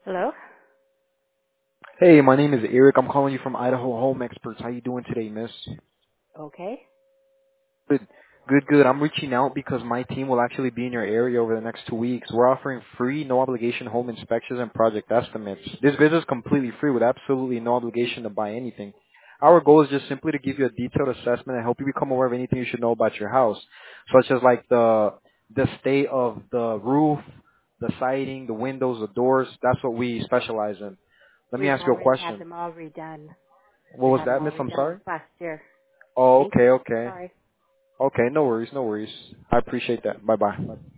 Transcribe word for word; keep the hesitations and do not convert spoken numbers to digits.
Hello? Hey, my name is Eric. I'm calling you from Idaho Home Experts. How you doing today, miss? Okay. Good, good, good. I'm reaching out because my team will actually be in your area over the next two weeks. We're offering free, no obligation home inspections and project estimates. This visit is completely free with absolutely no obligation to buy anything. Our goal is just simply to give you a detailed assessment and help you become aware of anything you should know about your house, such as like the the state of the roof, the siding, the windows, the doors. That's what we specialize in. Let me We've ask you a already had question. them all redone. What We was had them that, all miss? I'm redone sorry? last year. Oh, Thank okay, you. okay. Sorry. Okay, no worries, no worries. I appreciate that. Bye bye.